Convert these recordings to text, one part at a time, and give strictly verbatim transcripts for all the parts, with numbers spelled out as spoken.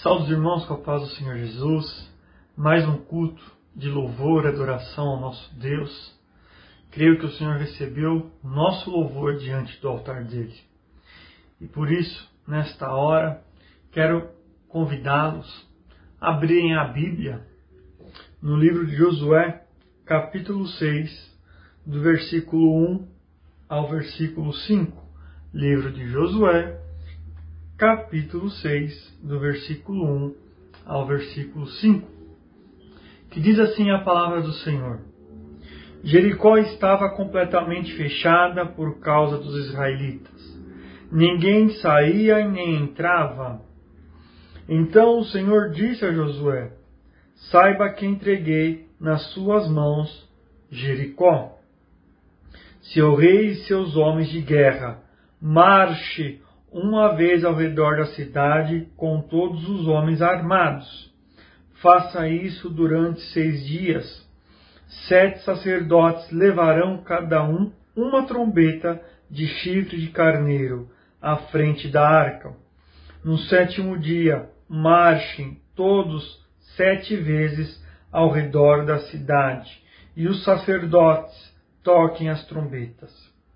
Saúde, irmãos, com a paz do Senhor Jesus. Mais um culto de louvor e adoração ao nosso Deus. Creio que o Senhor recebeu o nosso louvor diante do altar dele. E por isso, nesta hora, quero convidá-los a abrirem a Bíblia no livro de Josué, capítulo seis, do versículo um ao versículo cinco. Livro de Josué, capítulo seis, do versículo um ao versículo cinco, que diz assim a palavra do Senhor: Jericó estava completamente fechada por causa dos israelitas. Ninguém saía e nem entrava. Então o Senhor disse a Josué: saiba que entreguei nas suas mãos Jericó. Seu rei e seus homens de guerra, marche uma vez ao redor da cidade com todos os homens armados. Faça isso durante seis dias. Sete sacerdotes levarão cada um uma trombeta de chifre de carneiro à frente da arca. No sétimo dia, marchem todos sete vezes ao redor da cidade, e os sacerdotes toquem as trombetas.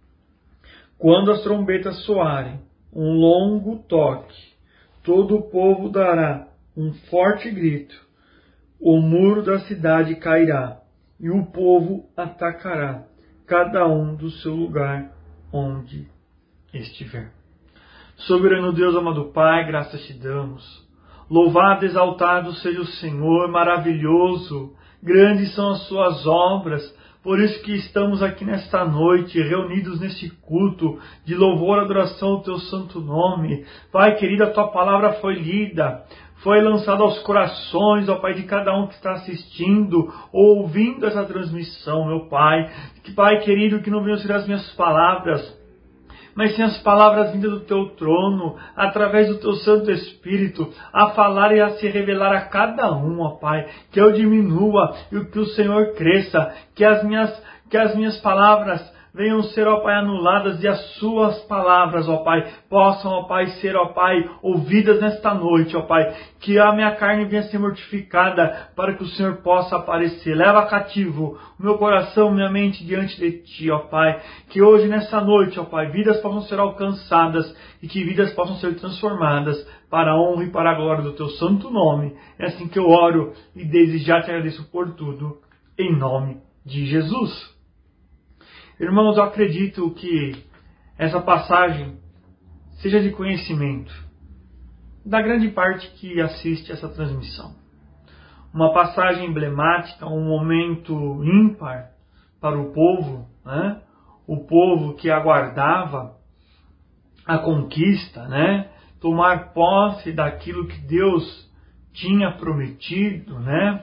Quando as trombetas soarem um longo toque, todo o povo dará um forte grito, o muro da cidade cairá, e o povo atacará, cada um do seu lugar onde estiver. Soberano Deus, amado Pai, graças te damos. Louvado, exaltado seja o Senhor, maravilhoso, grandes são as suas obras. Por isso que estamos aqui nesta noite, reunidos neste culto de louvor e adoração ao teu santo nome. Pai querido, a tua palavra foi lida, foi lançada aos corações, ó Pai, de cada um que está assistindo ou ouvindo essa transmissão, meu Pai. Que, Pai querido, que não venham ser as minhas palavras, mas sim as palavras vindas do teu trono, através do teu Santo Espírito, a falar e a se revelar a cada um, ó Pai. Que eu diminua e que o Senhor cresça, que as minhas, que as minhas palavras venham ser, ó Pai, anuladas e as suas palavras, ó Pai, possam, ó Pai, ser, ó Pai, ouvidas nesta noite, ó Pai. Que a minha carne venha ser mortificada para que o Senhor possa aparecer. Leva cativo o meu coração, minha mente diante de Ti, ó Pai. Que hoje, nessa noite, ó Pai, vidas possam ser alcançadas e que vidas possam ser transformadas para a honra e para a glória do Teu santo nome. É assim que eu oro e desde já te agradeço por tudo, em nome de Jesus. Irmãos, eu acredito que essa passagem seja de conhecimento da grande parte que assiste essa transmissão. Uma passagem emblemática, um momento ímpar para o povo, né? O povo que aguardava a conquista, né? Tomar posse daquilo que Deus tinha prometido, né?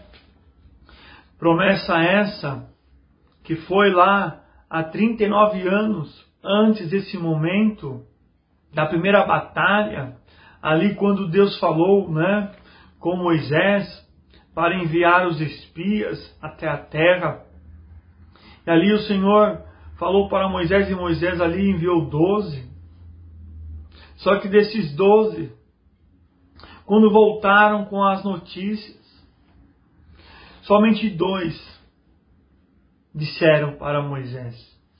Promessa essa que foi lá há trinta e nove anos antes desse momento da primeira batalha, ali quando Deus falou, né, com Moisés para enviar os espias até a terra. E ali o Senhor falou para Moisés e Moisés ali enviou doze. Só que desses doze, quando voltaram com as notícias, somente dois disseram para Moisés: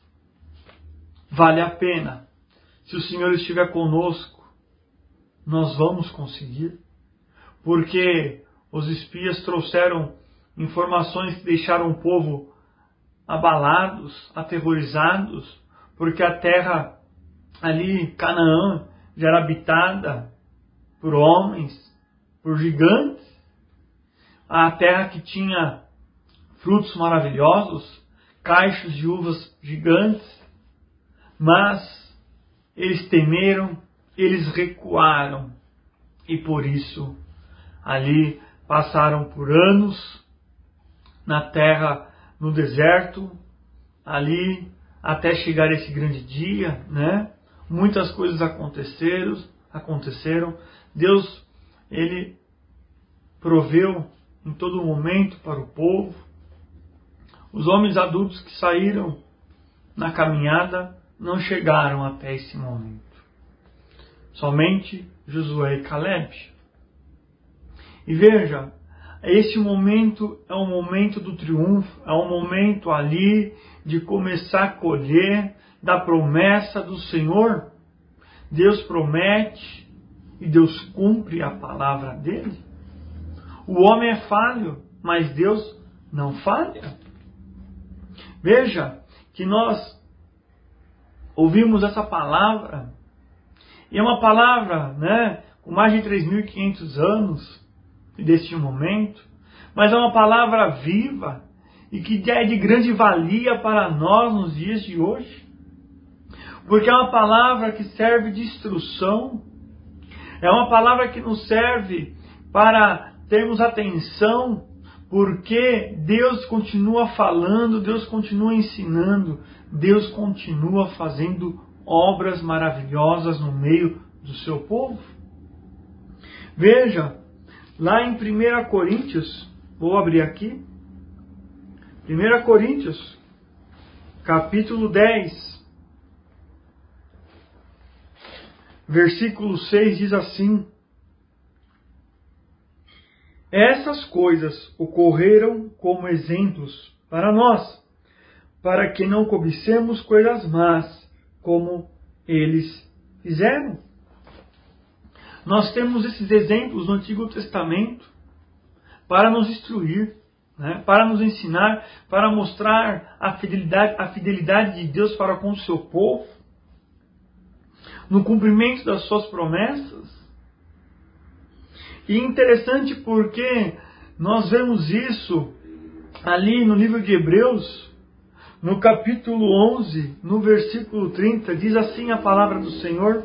vale a pena, se o Senhor estiver conosco, nós vamos conseguir. Porque os espias trouxeram informações que deixaram o povo abalados, aterrorizados, porque a terra ali, Canaã, já era habitada por homens, por gigantes. A terra que tinha frutos maravilhosos, caixos de uvas gigantes, mas eles temeram, eles recuaram e por isso ali passaram por anos na terra, no deserto, ali até chegar esse grande dia, né? Muitas coisas aconteceram, aconteceram. Deus, ele proveu em todo momento para o povo. Os homens adultos que saíram na caminhada não chegaram até esse momento. Somente Josué e Caleb. E veja, esse momento é um momento do triunfo, é um momento ali de começar a colher da promessa do Senhor. Deus promete e Deus cumpre a palavra dele. O homem é falho, mas Deus não falha. Veja que nós ouvimos essa palavra, e é uma palavra, né, com mais de três mil e quinhentos anos deste momento, mas é uma palavra viva e que é de grande valia para nós nos dias de hoje, porque é uma palavra que serve de instrução, é uma palavra que nos serve para termos atenção, porque Deus continua falando, Deus continua ensinando, Deus continua fazendo obras maravilhosas no meio do seu povo. Veja, lá em primeira Coríntios, vou abrir aqui, primeira Coríntios, capítulo dez, versículo seis diz assim: essas coisas ocorreram como exemplos para nós, para que não cobicemos coisas más, como eles fizeram. Nós temos esses exemplos no Antigo Testamento para nos instruir, né? Para nos ensinar, para mostrar a fidelidade, a fidelidade de Deus para com o seu povo, no cumprimento das suas promessas. E interessante porque nós vemos isso ali no livro de Hebreus, no capítulo onze, no versículo trinta, diz assim a palavra do Senhor.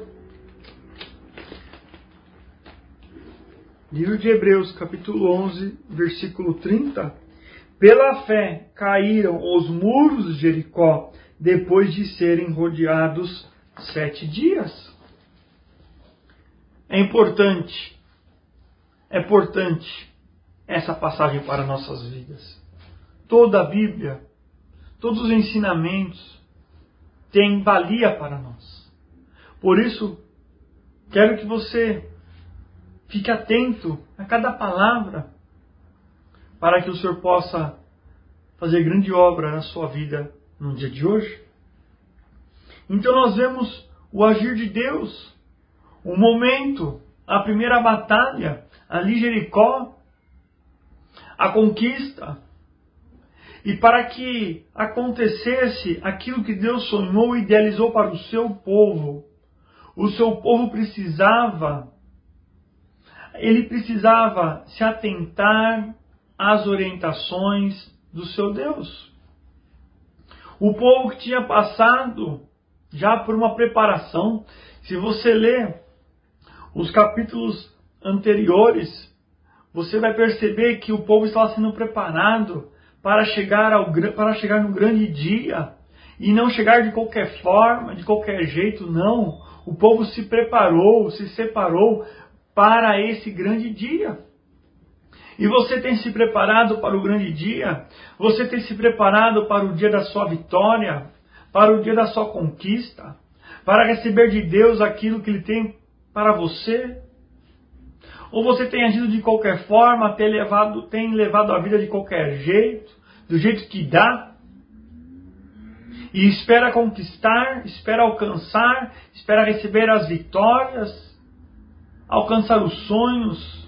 Livro de Hebreus, capítulo onze, versículo trinta. Pela fé caíram os muros de Jericó, depois de serem rodeados sete dias. É importante, é importante essa passagem para nossas vidas. Toda a Bíblia, todos os ensinamentos têm valia para nós. Por isso, quero que você fique atento a cada palavra, para que o Senhor possa fazer grande obra na sua vida no dia de hoje. Então nós vemos o agir de Deus, o momento, a primeira batalha, ali Jericó, a conquista. E para que acontecesse aquilo que Deus sonhou e idealizou para o seu povo, o seu povo precisava Ele precisava se atentar às orientações do seu Deus. O povo que tinha passado já por uma preparação. Se você ler os capítulos anteriores, você vai perceber que o povo estava sendo preparado para chegar, ao, para chegar no grande dia. E não chegar de qualquer forma, de qualquer jeito, não. O povo se preparou, se separou para esse grande dia. E você tem se preparado para o grande dia? Você tem se preparado para o dia da sua vitória? Para o dia da sua conquista? Para receber de Deus aquilo que Ele tem para você? Ou você tem agido de qualquer forma, tem levado, tem levado a vida de qualquer jeito, do jeito que dá? E espera conquistar, espera alcançar, espera receber as vitórias, alcançar os sonhos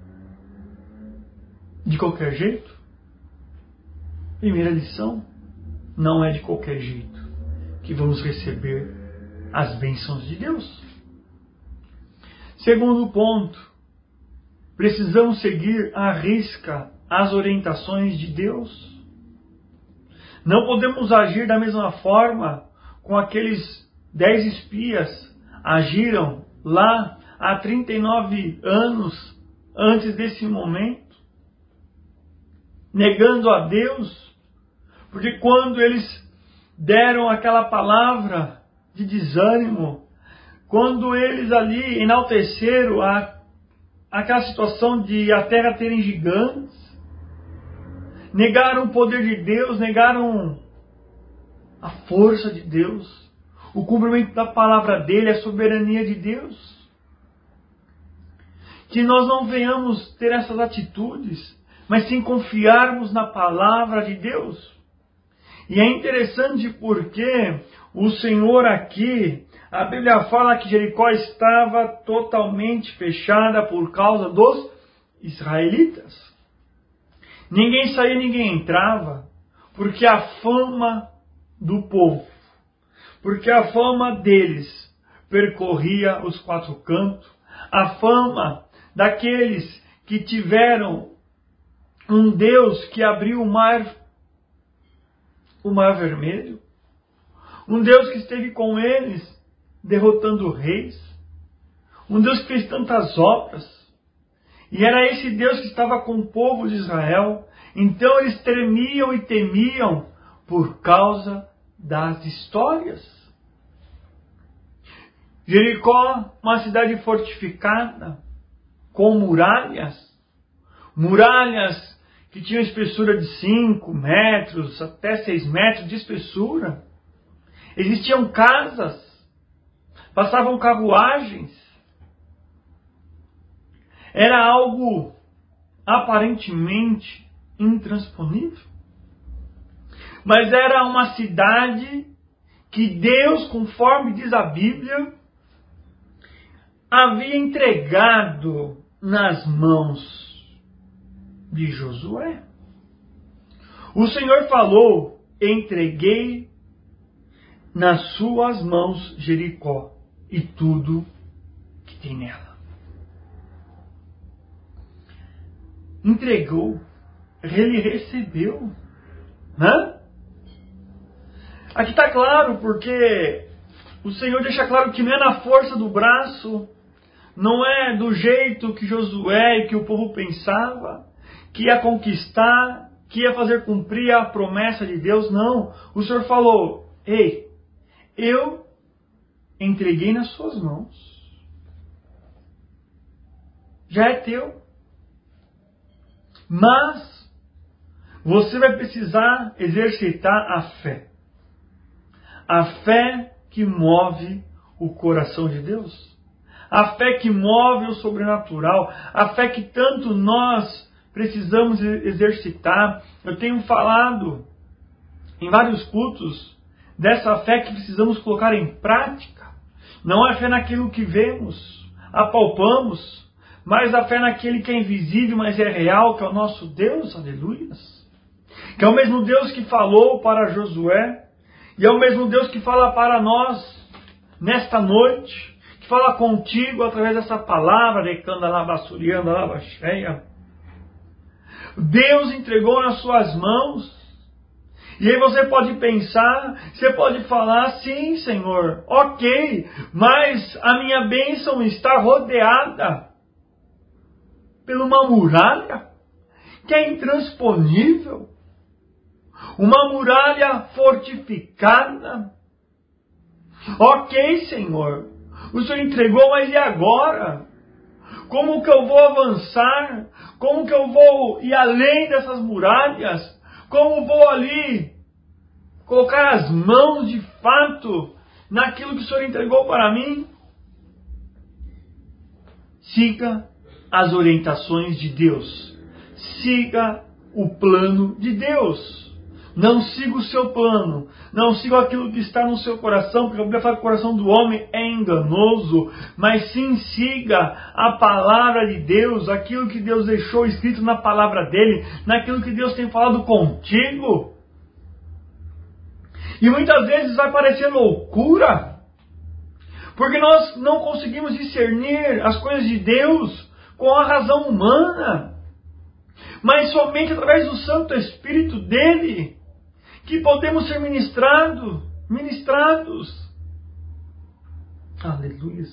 de qualquer jeito? Primeira lição: não é de qualquer jeito que vamos receber as bênçãos de Deus. Segundo ponto: precisamos seguir à risca as orientações de Deus. Não podemos agir da mesma forma com aqueles dez espias agiram lá há trinta e nove anos antes desse momento, negando a Deus, porque quando eles deram aquela palavra de desânimo, quando eles ali enalteceram a, aquela situação de a terra terem gigantes, negaram o poder de Deus, negaram a força de Deus, o cumprimento da palavra dele, a soberania de Deus. que nós não venhamos ter essas atitudes, mas sim confiarmos na palavra de Deus. E é interessante porque o Senhor aqui, a Bíblia fala que Jericó estava totalmente fechada por causa dos israelitas. Ninguém saía, ninguém entrava, porque a fama do povo, porque a fama deles percorria os quatro cantos, a fama daqueles que tiveram um Deus que abriu o mar, o mar vermelho, um Deus que esteve com eles derrotando reis, um Deus que fez tantas obras, e era esse Deus que estava com o povo de Israel. Então eles tremiam e temiam por causa das histórias. Jericó, uma cidade fortificada, com muralhas, muralhas que tinham espessura de cinco metros, até seis metros de espessura. Existiam casas, passavam carruagens. Era algo aparentemente intransponível. Mas era uma cidade que Deus, conforme diz a Bíblia, havia entregado nas mãos de Josué. O Senhor falou: entreguei nas suas mãos Jericó e tudo que tem nela. Entregou, ele recebeu. Né? Aqui está claro, porque o Senhor deixa claro que não é na força do braço, não é do jeito que Josué e que o povo pensava, que ia conquistar, que ia fazer cumprir a promessa de Deus. Não, o Senhor falou: ei, eu entreguei nas suas mãos, já é teu, mas você vai precisar exercitar a fé. A fé que move o coração de Deus. A fé que move o sobrenatural. A fé que tanto nós precisamos exercitar. Eu tenho falado em vários cultos dessa fé que precisamos colocar em prática. Não é fé naquilo que vemos, apalpamos, mas a fé naquele que é invisível, mas é real, que é o nosso Deus. Aleluias. Que é o mesmo Deus que falou para Josué, e é o mesmo Deus que fala para nós nesta noite, que fala contigo através dessa palavra, recanda lava surianda lava cheia. Deus entregou nas suas mãos. E aí você pode pensar, você pode falar: sim, Senhor, ok, mas a minha bênção está rodeada por uma muralha que é intransponível. Uma muralha fortificada. Ok, Senhor, o Senhor entregou, mas e agora? Como que eu vou avançar? Como que eu vou ir além dessas muralhas? Como vou ali colocar as mãos de fato naquilo que o Senhor entregou para mim? Siga as orientações de Deus. Siga o plano de Deus. Não siga o seu plano, não siga aquilo que está no seu coração, porque a Bíblia fala que o coração do homem é enganoso, mas sim siga a palavra de Deus, aquilo que Deus deixou escrito na palavra dele, naquilo que Deus tem falado contigo. E muitas vezes vai parecer loucura, porque nós não conseguimos discernir as coisas de Deus com a razão humana, mas somente através do Santo Espírito dele, que podemos ser ministrado, ministrados. Aleluia.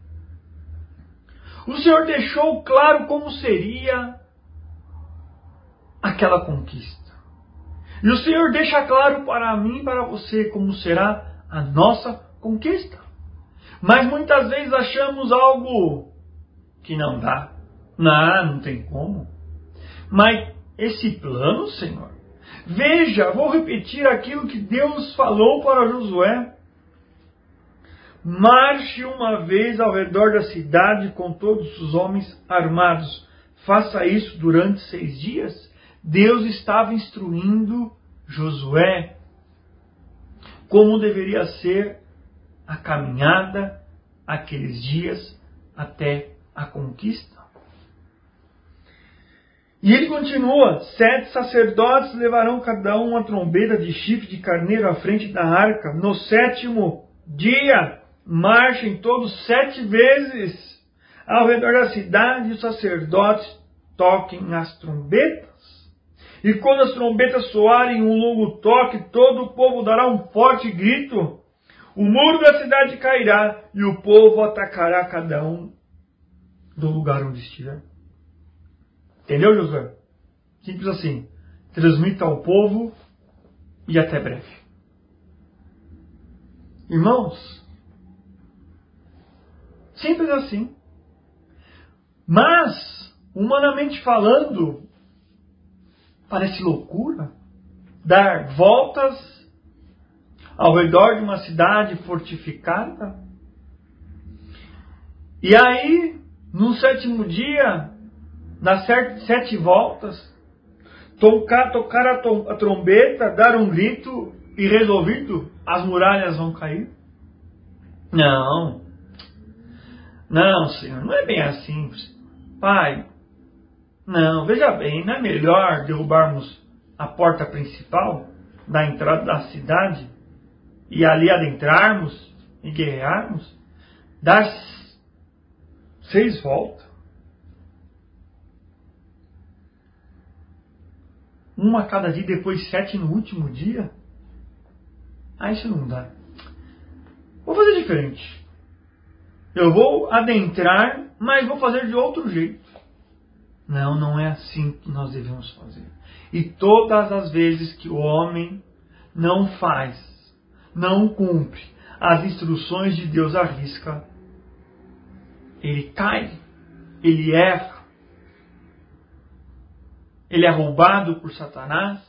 O Senhor deixou claro como seria aquela conquista. E o Senhor deixa claro para mim e para você como será a nossa conquista. Mas muitas vezes achamos algo que não dá. Não, não tem como. Mas esse plano, Senhor, veja, vou repetir aquilo que Deus falou para Josué. marche uma vez ao redor da cidade com todos os homens armados. Faça isso durante seis dias. Deus estava instruindo Josué como deveria ser a caminhada aqueles dias até a conquista. E ele continua: sete sacerdotes levarão cada um uma trombeta de chifre de carneiro à frente da arca. No sétimo dia, marchem todos sete vezes ao redor da cidade, e os sacerdotes toquem as trombetas. E quando as trombetas soarem um longo toque, todo o povo dará um forte grito. O muro da cidade cairá e o povo atacará cada um do lugar onde estiver. Entendeu, Josué? Simples assim. Transmita ao povo e até breve. Irmãos, simples assim. Mas, humanamente falando, parece loucura dar voltas ao redor de uma cidade fortificada. E aí, no sétimo dia, nas sete voltas, tocar, tocar a, tom, a trombeta, dar um grito e resolvido, as muralhas vão cair? Não. Não, Senhor, não é bem assim. Pai, não, veja bem, não é melhor derrubarmos a porta principal da entrada da cidade e ali adentrarmos e guerrearmos? Dar seis voltas. Uma a cada dia, depois sete no último dia? Ah, isso não dá. Vou fazer diferente. Eu vou adentrar, mas vou fazer de outro jeito. Não, não é assim que nós devemos fazer. E todas as vezes que o homem não faz, não cumpre as instruções de Deus à risca, ele cai, ele erra, ele é roubado por Satanás.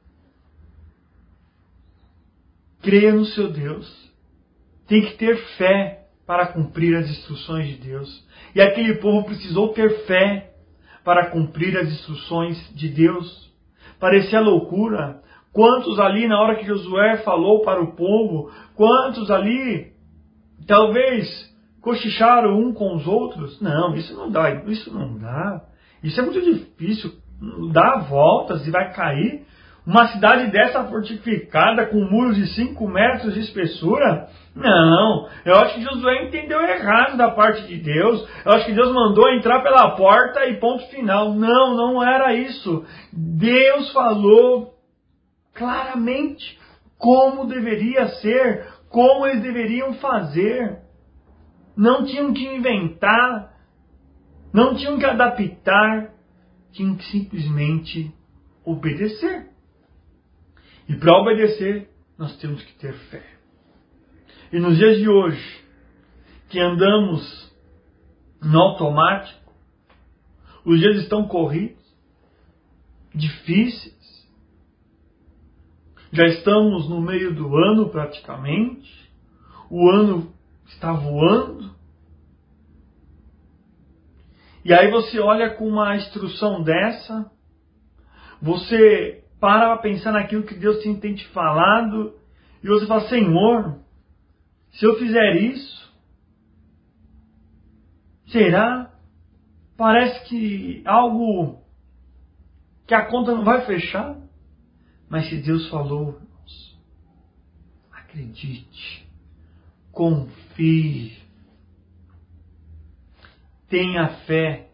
Creia no seu Deus. Tem que ter fé para cumprir as instruções de Deus. E aquele povo precisou ter fé para cumprir as instruções de Deus. Parecia loucura. Quantos ali, na hora que Josué falou para o povo, quantos ali, talvez, cochicharam um com os outros? Não, isso não dá, isso não dá. Isso é muito difícil. Dá voltas e vai cair. Uma cidade dessa fortificada com muros de cinco metros de espessura? Não, eu acho que Josué entendeu errado da parte de Deus. Eu acho que Deus mandou entrar pela porta e ponto final. Não, não era isso. Deus falou claramente como deveria ser, como eles deveriam fazer. Não tinham que inventar, não tinham que adaptar, tinham que simplesmente obedecer. E para obedecer, nós temos que ter fé. E nos dias de hoje, que andamos no automático, os dias estão corridos, difíceis, já estamos no meio do ano praticamente, o ano está voando, e aí você olha com uma instrução dessa, você para para pensar naquilo que Deus tem te falado, e você fala: Senhor, se eu fizer isso, será? Parece que algo, que a conta não vai fechar. Mas se Deus falou, irmãos, acredite, confie, tenha fé,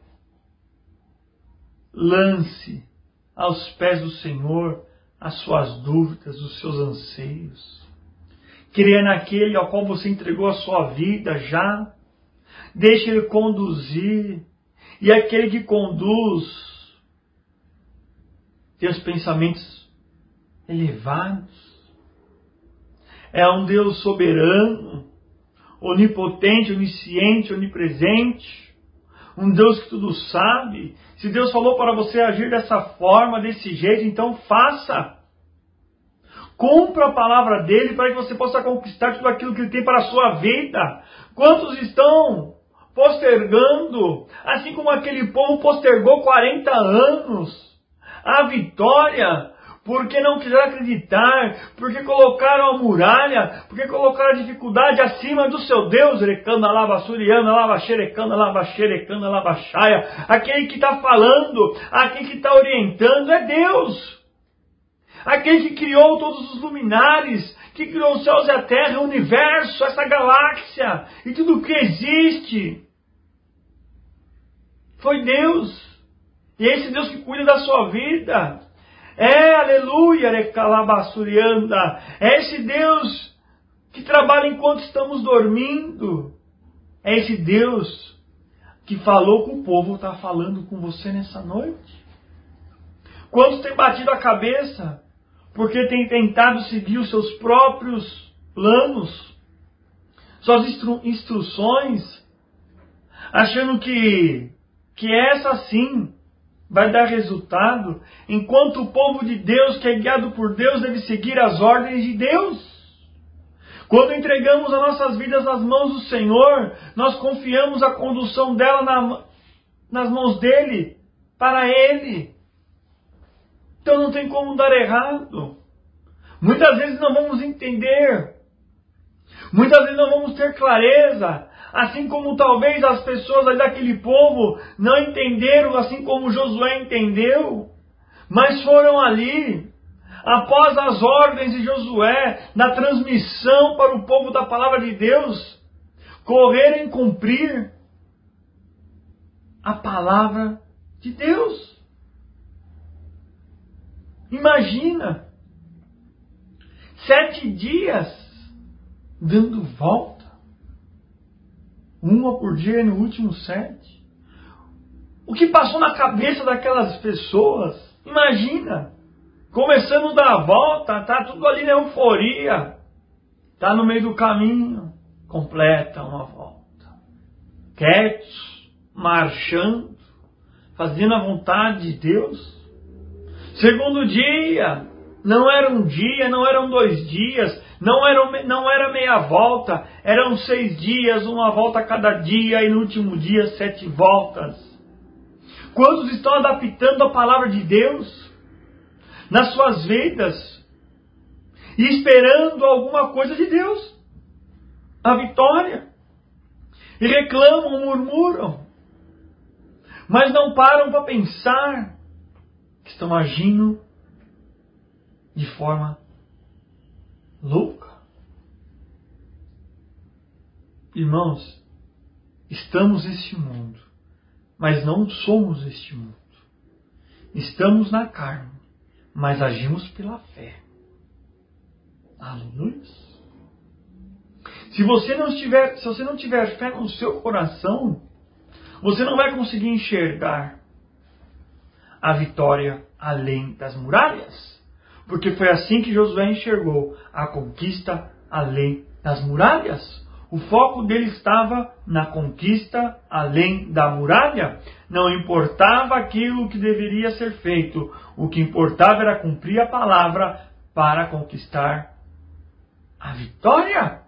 lance aos pés do Senhor as suas dúvidas, os seus anseios. Creia naquele ao qual você entregou a sua vida já. Deixe Ele conduzir. E aquele que conduz tem os pensamentos elevados. É um Deus soberano, onipotente, onisciente, onipresente. Um Deus que tudo sabe. Se Deus falou para você agir dessa forma, desse jeito, então faça. Cumpra a palavra dele para que você possa conquistar tudo aquilo que ele tem para a sua vida. Quantos estão postergando, assim como aquele povo postergou quarenta anos, a vitória, porque não quiseram acreditar, porque colocaram a muralha, porque colocaram a dificuldade acima do seu Deus. Recanda lava suriana, lava xerecanda, lava xerecanda, lava xaia. Aquele que está falando, aquele que está orientando é Deus. Aquele que criou todos os luminares, que criou os céus e a terra, o universo, essa galáxia e tudo o que existe. Foi Deus. E é esse Deus que cuida da sua vida. É, aleluia, recalabassurianda. É esse Deus que trabalha enquanto estamos dormindo. É esse Deus que falou com o povo, está falando com você nessa noite. Quantos têm batido a cabeça porque têm tentado seguir os seus próprios planos, suas instru- instruções, achando que, que essa sim vai dar resultado, enquanto o povo de Deus, que é guiado por Deus, deve seguir as ordens de Deus. Quando entregamos as nossas vidas nas mãos do Senhor, nós confiamos a condução dela na, nas mãos dele, para Ele. Então não tem como dar errado. Muitas vezes não vamos entender. Muitas vezes não vamos ter clareza. Assim como talvez as pessoas ali daquele povo não entenderam, assim como Josué entendeu. Mas foram ali, após as ordens de Josué, na transmissão para o povo da palavra de Deus, correrem cumprir a palavra de Deus. Imagina, sete dias dando volta, uma por dia no último sete. O que passou na cabeça daquelas pessoas? Imagina, começando a dar a volta, tá tudo ali na euforia, tá no meio do caminho, completa uma volta, quietos, marchando, fazendo a vontade de Deus. Segundo dia, não era um dia, não eram dois dias, não era, não era meia volta, eram seis dias, uma volta a cada dia, e no último dia, sete voltas. Quantos estão adaptando a palavra de Deus nas suas vidas e esperando alguma coisa de Deus? A vitória. E reclamam, murmuram, mas não param para pensar que estão agindo de forma louca. Irmãos, estamos neste mundo, mas não somos este mundo. Estamos na carne, mas agimos pela fé. Aleluia. Se você não tiver, se você não tiver fé no seu coração, você não vai conseguir enxergar a vitória além das muralhas. Porque foi assim que Josué enxergou a conquista além das muralhas. O foco dele estava na conquista além da muralha. Não importava aquilo que deveria ser feito. O que importava era cumprir a palavra para conquistar a vitória.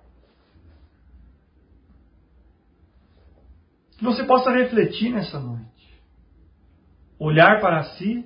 Que você possa refletir nessa noite. Olhar para si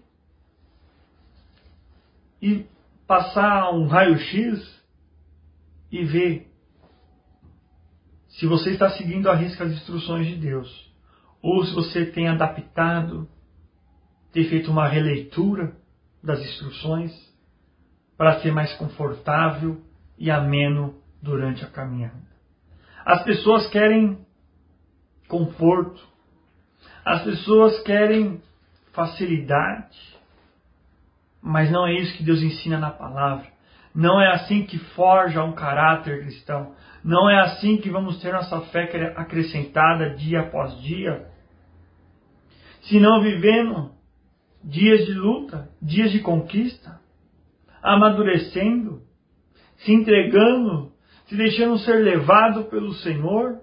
e passar um raio-x e ver se você está seguindo à risca as instruções de Deus, ou se você tem adaptado, tem feito uma releitura das instruções para ser mais confortável e ameno durante a caminhada. As pessoas querem conforto, as pessoas querem facilidade, mas não é isso que Deus ensina na palavra. Não é assim que forja um caráter cristão. Não é assim que vamos ter nossa fé acrescentada dia após dia. Se não vivendo dias de luta, dias de conquista, amadurecendo, se entregando, se deixando ser levado pelo Senhor.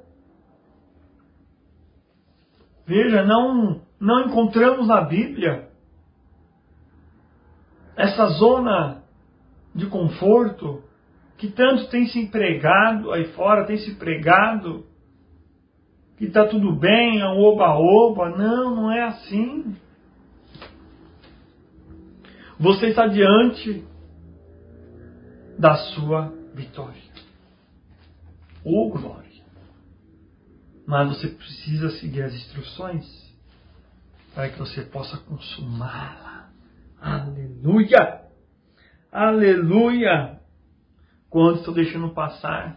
Veja, não, não encontramos na Bíblia essa zona de conforto, que tanto tem se empregado aí fora, tem se pregado, que está tudo bem, é um oba-oba. Não, não é assim. Você está diante da sua vitória. Ô glória! Mas você precisa seguir as instruções para que você possa consumá-la. Aleluia! Aleluia! Quando estou deixando passar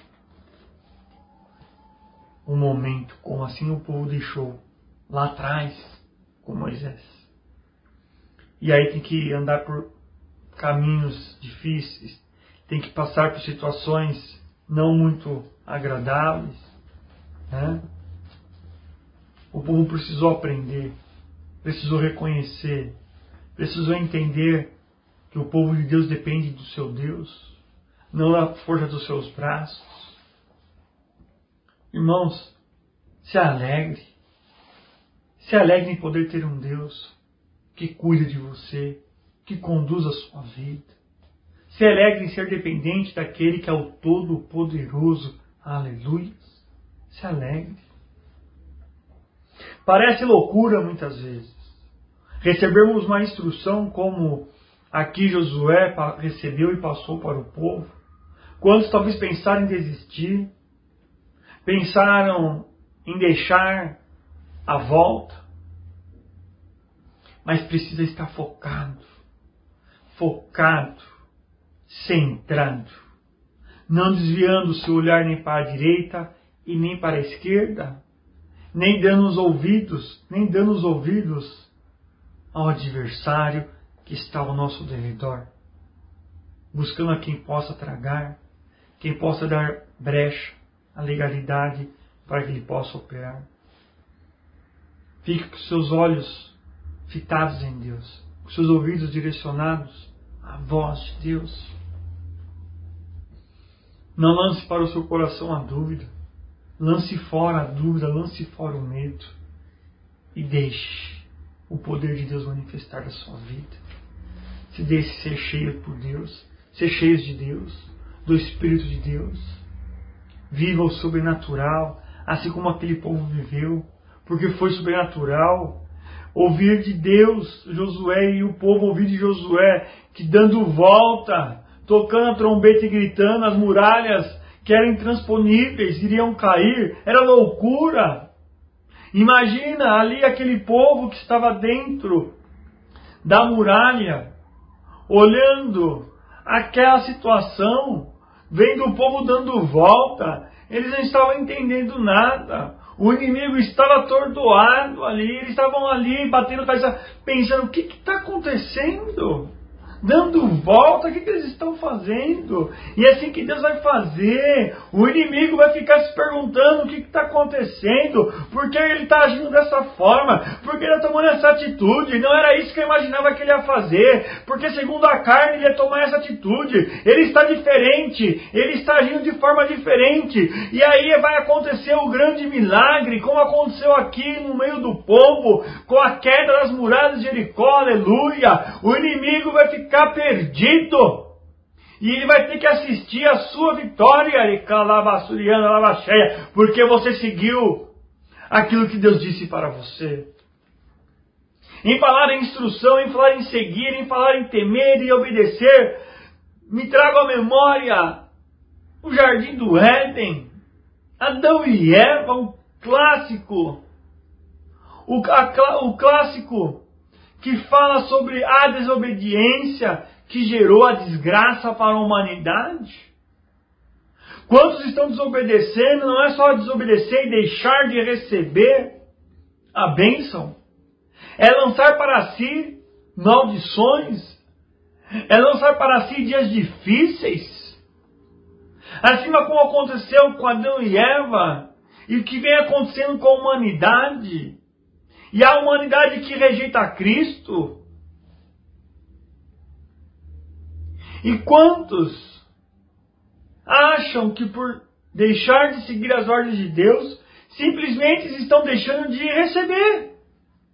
um momento, como assim o povo deixou lá atrás com Moisés. E aí tem que andar por caminhos difíceis, tem que passar por situações não muito agradáveis, né? O povo precisou aprender, precisou reconhecer, precisou entender que o povo de Deus depende do seu Deus, não da força dos seus braços. Irmãos, se alegre, se alegre em poder ter um Deus que cuida de você, que conduz a sua vida. Se alegre em ser dependente daquele que é o Todo-Poderoso. Aleluia. Se alegre. Parece loucura muitas vezes recebermos uma instrução como aqui Josué recebeu e passou para o povo. Quantos talvez pensaram em desistir, pensaram em deixar a volta, mas precisa estar focado, focado, centrado, não desviando o seu olhar nem para a direita e nem para a esquerda, nem dando os ouvidos, nem dando os ouvidos ao adversário que está ao nosso derredor, buscando a quem possa tragar, quem possa dar brecha à legalidade para que ele possa operar. Fique com seus olhos fitados em Deus, com seus ouvidos direcionados à voz de Deus. Não lance para o seu coração a dúvida, lance fora a dúvida, lance fora o medo e deixe o poder de Deus manifestar na sua vida. Se deixe ser cheio por Deus, ser cheios de Deus, do Espírito de Deus. Viva o sobrenatural, assim como aquele povo viveu, porque foi sobrenatural. Ouvir de Deus, Josué e o povo ouvir de Josué, que dando volta, tocando a trombeta e gritando, as muralhas que eram intransponíveis iriam cair. Era loucura. Imagina ali aquele povo que estava dentro da muralha, olhando aquela situação, vendo o povo dando volta. Eles não estavam entendendo nada. O inimigo estava atordoado ali. Eles estavam ali batendo cabeça, pensando: o que está acontecendo? Dando volta, o que, que eles estão fazendo? E é assim que Deus vai fazer. O inimigo vai ficar se perguntando o que está acontecendo, por que ele está agindo dessa forma, por que ele está tomando essa atitude. Não era isso que eu imaginava que ele ia fazer, porque segundo a carne ele ia tomar essa atitude. Ele está diferente, ele está agindo de forma diferente. E aí vai acontecer o grande milagre, como aconteceu aqui no meio do povo, com a queda das muralhas de Jericó. Aleluia! O inimigo vai ficar ficar perdido e ele vai ter que assistir a sua vitória, porque você seguiu aquilo que Deus disse para você. Em falar em instrução, em falar em seguir, em falar em temer e obedecer, me trago à memória o Jardim do Éden, Adão e Eva, um clássico, o, a, o clássico que fala sobre a desobediência que gerou a desgraça para a humanidade. Quantos estão desobedecendo? Não é só desobedecer e deixar de receber a bênção. É lançar para si maldições. É lançar para si dias difíceis. Assim como aconteceu com Adão e Eva, e o que vem acontecendo com a humanidade. E a humanidade que rejeita Cristo. E quantos acham que por deixar de seguir as ordens de Deus, simplesmente estão deixando de receber?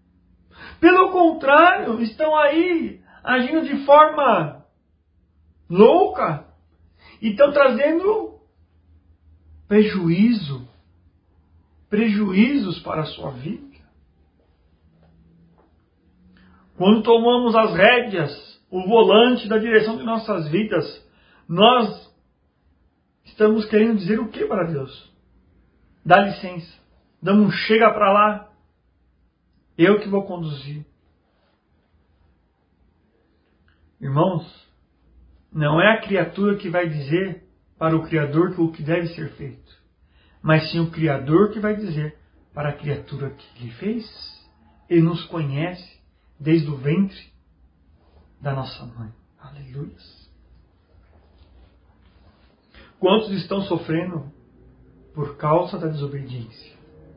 Pelo contrário, estão aí agindo de forma louca e estão trazendo prejuízo, prejuízos para a sua vida. Quando tomamos as rédeas, o volante da direção de nossas vidas, nós estamos querendo dizer o que para Deus? Dá licença, damos um chega para lá, eu que vou conduzir. Irmãos, não é a criatura que vai dizer para o Criador o que deve ser feito, mas sim o Criador que vai dizer para a criatura que Ele fez. Ele nos conhece desde o ventre da nossa mãe. Aleluia. Quantos estão sofrendo por causa da desobediência?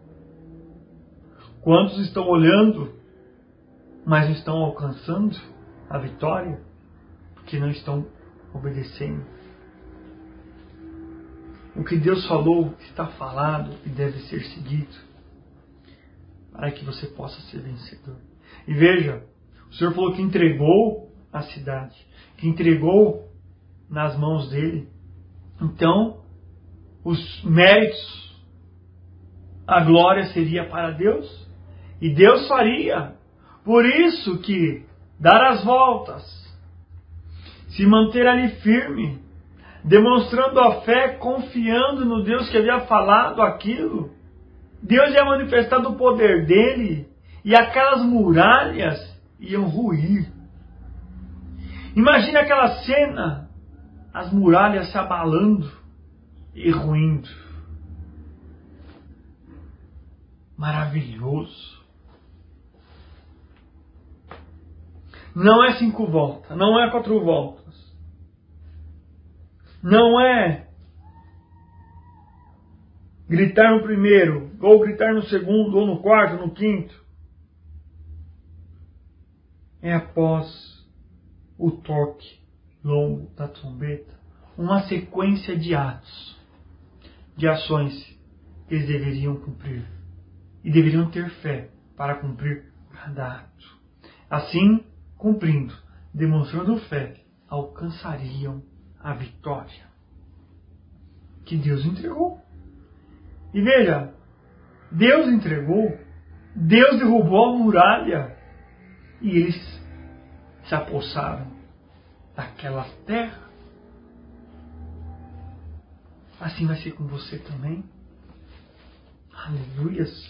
Quantos estão olhando, mas não estão alcançando a vitória, porque não estão obedecendo? O que Deus falou está falado e deve ser seguido, para que você possa ser vencedor. E veja, o Senhor falou que entregou a cidade, que entregou nas mãos dele. Então, os méritos, a glória seria para Deus, e Deus faria. Por isso que dar as voltas, se manter ali firme, demonstrando a fé, confiando no Deus que havia falado aquilo, Deus ia manifestar o poder dele, e aquelas muralhas iam ruir. Imagina aquela cena, as muralhas se abalando e ruindo. Maravilhoso. Não é cinco voltas, não é quatro voltas. Não é gritar no primeiro, ou gritar no segundo, ou no quarto, no quinto. É após o toque longo da trombeta, uma sequência de atos, de ações que eles deveriam cumprir. E deveriam ter fé para cumprir cada ato. Assim, cumprindo, demonstrando fé, alcançariam a vitória que Deus entregou. E veja, Deus entregou, Deus derrubou a muralha e eles se apossaram daquela terra. Assim vai ser com você também. Aleluias.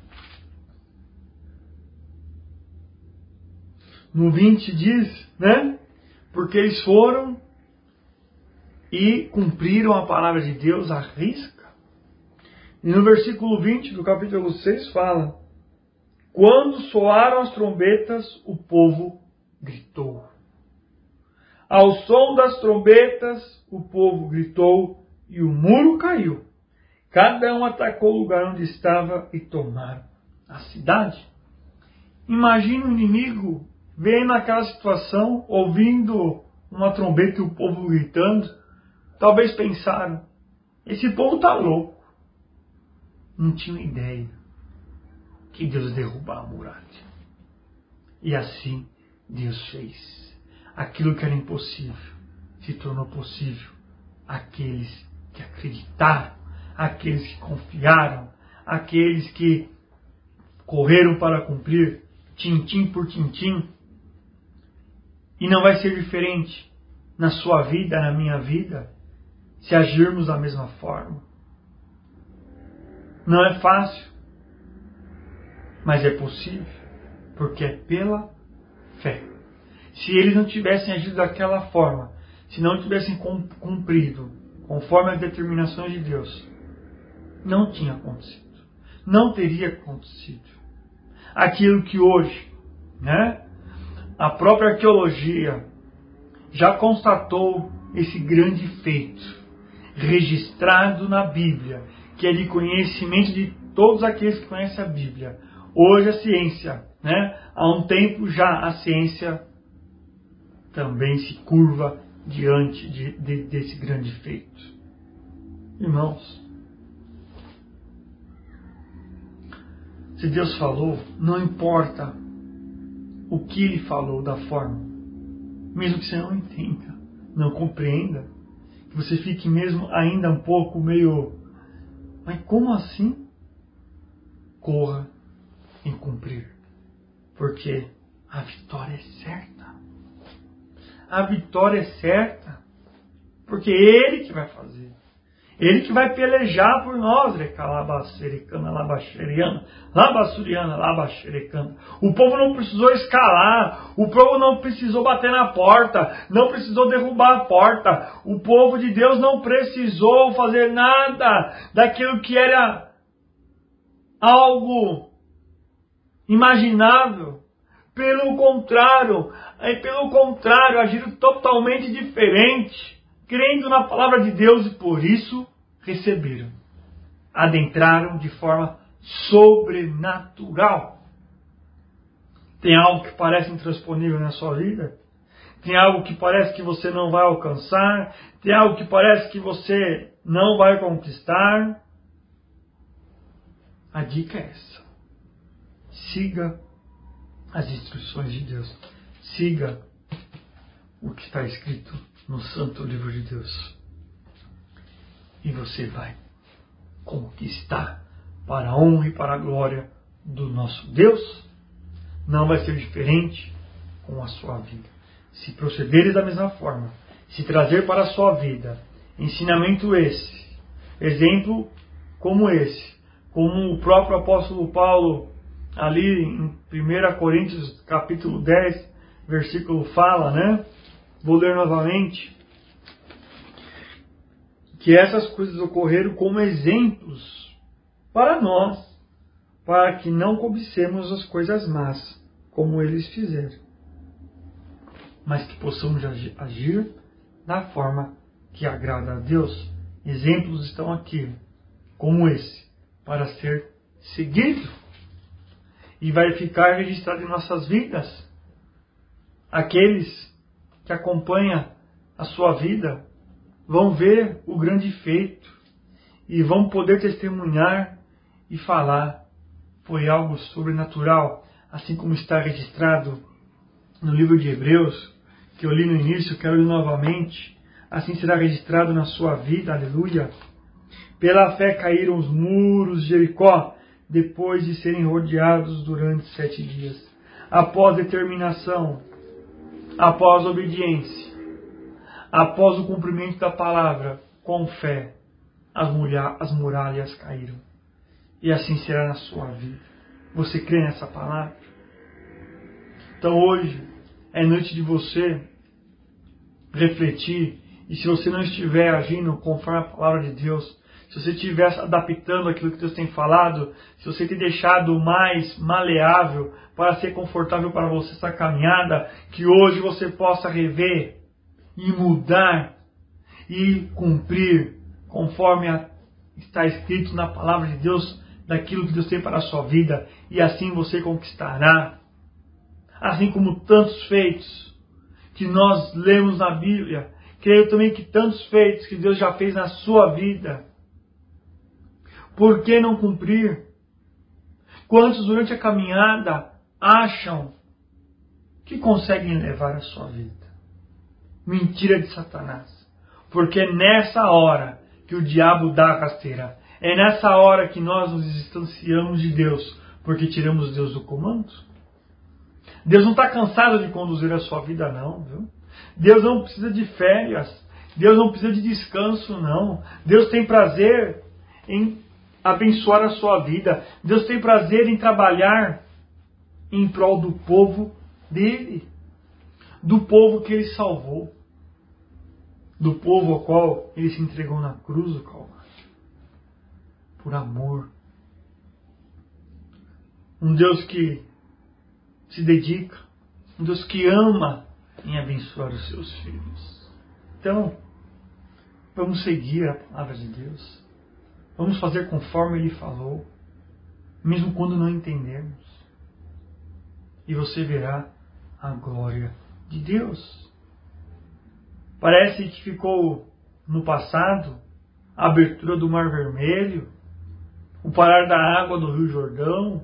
No vinte diz, né? Porque eles foram e cumpriram a palavra de Deus à risca. E no versículo vinte do capítulo seis fala: quando soaram as trombetas, o povo gritou. Ao som das trombetas, o povo gritou e o muro caiu. Cada um atacou o lugar onde estava e tomaram a cidade. Imagina o inimigo vendo aquela situação, ouvindo uma trombeta e o povo gritando. Talvez pensaram, esse povo está louco. Não tinha ideia que Deus ia derrubar a muralha. E assim Deus fez. Aquilo que era impossível se tornou possível. Aqueles que acreditaram, aqueles que confiaram, aqueles que correram para cumprir, tintim por tintim. E não vai ser diferente na sua vida, na minha vida, se agirmos da mesma forma. Não é fácil, mas é possível, porque é pela fé. Se eles não tivessem agido daquela forma, se não tivessem cumprido conforme as determinações de Deus, não tinha acontecido. Não teria acontecido. Aquilo que hoje, né, a própria arqueologia já constatou esse grande feito, registrado na Bíblia, que é de conhecimento de todos aqueles que conhecem a Bíblia. Hoje a ciência, né, há um tempo já a ciência também se curva diante de, de, desse grande feito. Irmãos, se Deus falou, não importa o que Ele falou da forma, mesmo que você não entenda, não compreenda, que você fique mesmo ainda um pouco meio, mas como assim? Corra em cumprir, porque a vitória é certa. A vitória é certa, porque Ele que vai fazer. Ele que vai pelejar por nós. Recalabacericana, labaxeriana, labassuriana, labaxericana. O povo não precisou escalar. O povo não precisou bater na porta. Não precisou derrubar a porta. O povo de Deus não precisou fazer nada daquilo que era algo imaginável. Pelo contrário, pelo contrário, agiram totalmente diferente, crendo na palavra de Deus e por isso receberam. Adentraram de forma sobrenatural. Tem algo que parece intransponível na sua vida? Tem algo que parece que você não vai alcançar? Tem algo que parece que você não vai conquistar? A dica é essa. Siga as instruções de Deus. Siga o que está escrito no Santo Livro de Deus. E você vai conquistar para a honra e para a glória do nosso Deus. Não vai ser diferente com a sua vida. Se procederes da mesma forma, se trazer para a sua vida ensinamento esse, exemplo como esse, como o próprio apóstolo Paulo ali em primeira Coríntios capítulo dez, versículo fala, né? Vou ler novamente. Que essas coisas ocorreram como exemplos para nós, para que não cobicemos as coisas más, como eles fizeram, mas que possamos agir da forma que agrada a Deus. Exemplos estão aqui, como esse, para ser seguido. E vai ficar registrado em nossas vidas. Aqueles que acompanham a sua vida vão ver o grande feito e vão poder testemunhar e falar. Foi algo sobrenatural, assim como está registrado no livro de Hebreus, que eu li no início, quero ler novamente. Assim será registrado na sua vida, aleluia. Pela fé caíram os muros de Jericó, depois de serem rodeados durante sete dias. Após determinação, após obediência, após o cumprimento da palavra, com fé, as, mulher, as muralhas caíram. E assim será na sua vida. Você crê nessa palavra? Então hoje é noite de você refletir. E se você não estiver agindo conforme a palavra de Deus, se você estiver adaptando aquilo que Deus tem falado, se você tem deixado mais maleável para ser confortável para você essa caminhada, que hoje você possa rever e mudar e cumprir conforme a, está escrito na palavra de Deus, daquilo que Deus tem para a sua vida, e assim você conquistará. Assim como tantos feitos que nós lemos na Bíblia, creio também que tantos feitos que Deus já fez na sua vida. Por que não cumprir? Quantos durante a caminhada acham que conseguem levar a sua vida? Mentira de Satanás. Porque é nessa hora que o diabo dá a rasteira. É nessa hora que nós nos distanciamos de Deus, porque tiramos Deus do comando. Deus não está cansado de conduzir a sua vida, não, viu? Deus não precisa de férias. Deus não precisa de descanso, não. Deus tem prazer em abençoar a sua vida. Deus tem prazer em trabalhar em prol do povo dele, do povo que ele salvou, do povo ao qual ele se entregou na cruz do Calvário, por amor. Um Deus que se dedica, um Deus que ama em abençoar os seus filhos. Então, vamos seguir a palavra de Deus. Vamos fazer conforme Ele falou, mesmo quando não entendermos. E você verá a glória de Deus. Parece que ficou no passado a abertura do Mar Vermelho, o parar da água do Rio Jordão,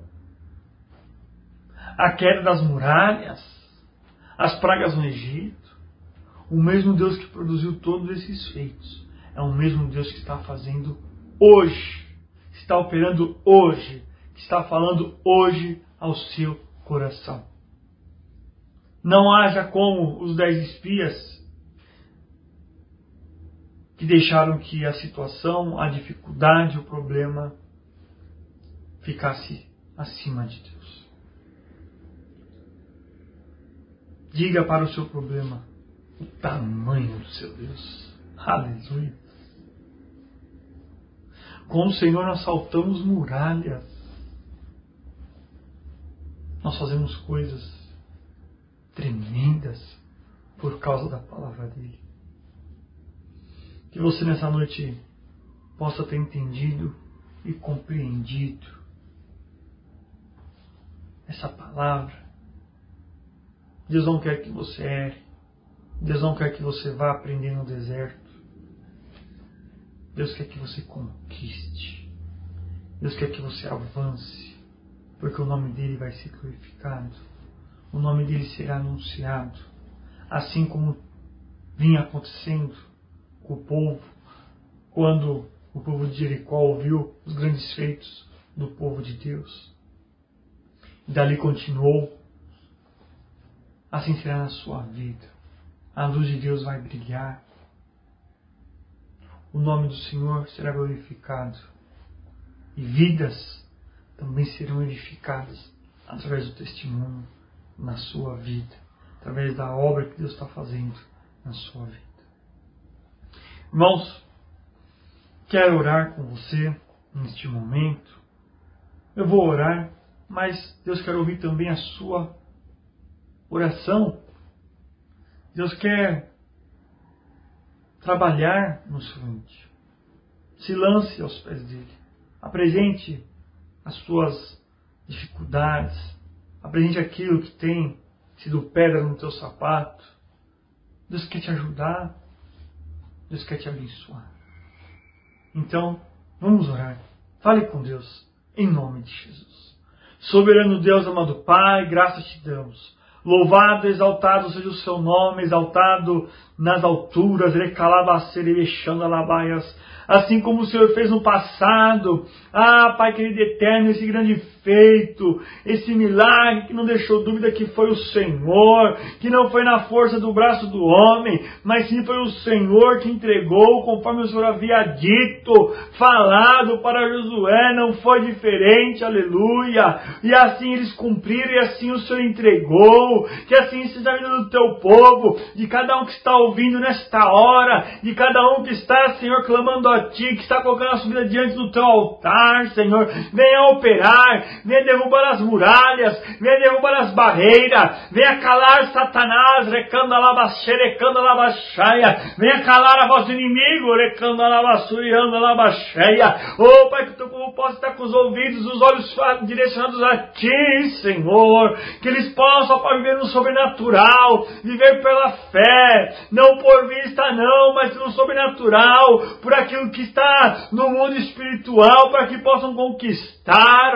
a queda das muralhas, as pragas no Egito, O mesmo Deus que produziu todos esses feitos é o mesmo Deus que está fazendo hoje, está operando hoje, que está falando hoje ao seu coração. Não haja como os dez espias que deixaram que a situação, a dificuldade, o problema ficasse acima de Deus. Diga para o seu problema o tamanho do seu Deus. Aleluia. Com o Senhor nós saltamos muralhas. Nós fazemos coisas tremendas por causa da palavra dele. Que você nessa noite possa ter entendido e compreendido essa palavra. Deus não quer que você erre. Deus não quer que você vá aprender no deserto. Deus quer que você conquiste. Deus quer que você avance. Porque o nome dele vai ser glorificado. O nome dele será anunciado. Assim como vinha acontecendo com o povo, quando o povo de Jericó ouviu os grandes feitos do povo de Deus. E dali continuou. Assim será na sua vida. A luz de Deus vai brilhar. O nome do Senhor será glorificado. E vidas também serão edificadas através do testemunho na sua vida. Através da obra que Deus está fazendo na sua vida. Irmãos, quero orar com você neste momento. Eu vou orar, mas Deus quer ouvir também a sua oração. Deus quer trabalhar no seu íntimo. Se lance aos pés dele. Apresente as suas dificuldades. Apresente aquilo que tem sido pedra no teu sapato. Deus quer te ajudar. Deus quer te abençoar. Então, vamos orar. Fale com Deus, em nome de Jesus. Soberano Deus, amado Pai, graças te damos. Louvado, exaltado seja o seu nome, exaltado nas alturas, assim como o Senhor fez no passado. Ah, Pai querido eterno, esse grande feito, esse milagre que não deixou dúvida que foi o Senhor, que não foi na força do braço do homem, mas sim foi o Senhor que entregou, conforme o Senhor havia dito, falado para Josué, não foi diferente, aleluia. E assim eles cumpriram, e assim o Senhor entregou. Que assim seja a vida do teu povo, de cada um que está ouvindo nesta hora, de cada um que está, Senhor, clamando a Ti, que está colocando a sua vida diante do Teu altar, Senhor. Venha operar, venha derrubar as muralhas, venha derrubar as barreiras, venha calar Satanás, recandalabaxê, recandalabaxaia, venha calar a voz do inimigo, recandalabaçuriandalabaxeia. Oh, Pai, que o teu povo possa estar com os ouvidos, os olhos direcionados a Ti, Senhor, que eles possam, Pai, viver no sobrenatural, viver pela fé, não por vista não, mas no sobrenatural, por aquilo que está no mundo espiritual, para que possam conquistar,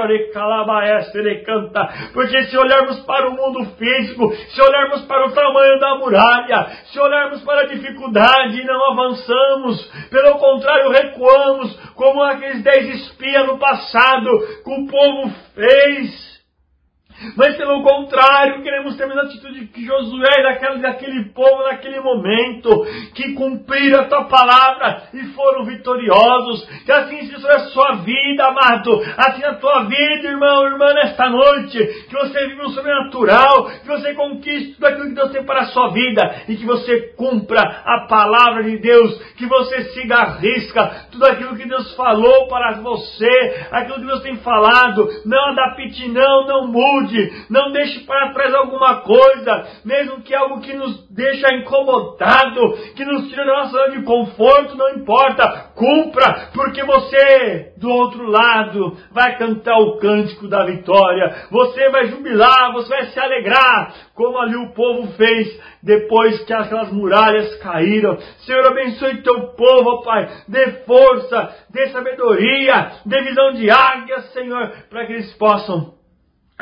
porque se olharmos para o mundo físico, se olharmos para o tamanho da muralha, se olharmos para a dificuldade, não avançamos, pelo contrário recuamos, como aqueles dez espias no passado, que o povo fez. Mas pelo contrário, queremos ter a mesma atitude que Josué, daquele, daquele povo, naquele momento, que cumpriram a tua palavra e foram vitoriosos. Que assim seja a sua vida, amado, assim a tua vida, irmão, irmã, nesta noite, que você viva o sobrenatural, que você conquiste tudo aquilo que Deus tem para a sua vida, e que você cumpra a palavra de Deus, que você siga a risca, tudo aquilo que Deus falou para você, aquilo que Deus tem falado, não adapte, não, não mude. Não deixe para trás alguma coisa, mesmo que algo que nos deixa incomodado, que nos tira da nossa zona de conforto, não importa, cumpra, porque você, do outro lado, vai cantar o cântico da vitória, você vai jubilar, você vai se alegrar, como ali o povo fez, depois que aquelas muralhas caíram. Senhor, abençoe teu povo, Pai, dê força, dê sabedoria, dê visão de águia, Senhor, para que eles possam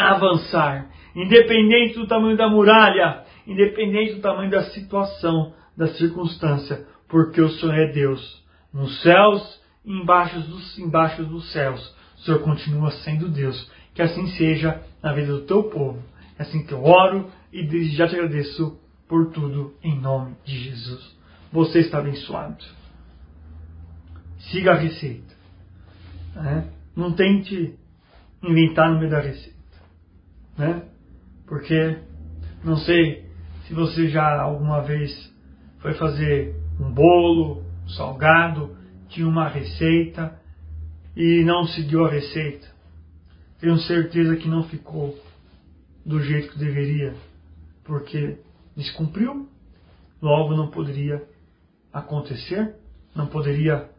avançar, independente do tamanho da muralha, independente do tamanho da situação, da circunstância, porque o Senhor é Deus. Nos céus e embaixo dos, embaixo dos céus, o Senhor continua sendo Deus. Que assim seja na vida do teu povo. É assim que eu oro e já te agradeço por tudo, em nome de Jesus. Você está abençoado. Siga a receita. Né? Não tente inventar no meio da receita. Né? Porque não sei se você já alguma vez foi fazer um bolo, um salgado, tinha uma receita e não seguiu a receita. Tenho certeza que não ficou do jeito que deveria, porque descumpriu, logo não poderia acontecer, não poderia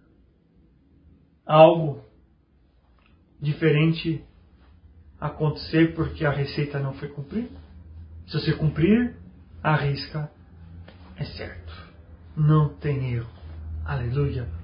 algo diferente acontecer porque a receita não foi cumprida. Se você cumprir, a risca é certo. Não tem erro. Aleluia.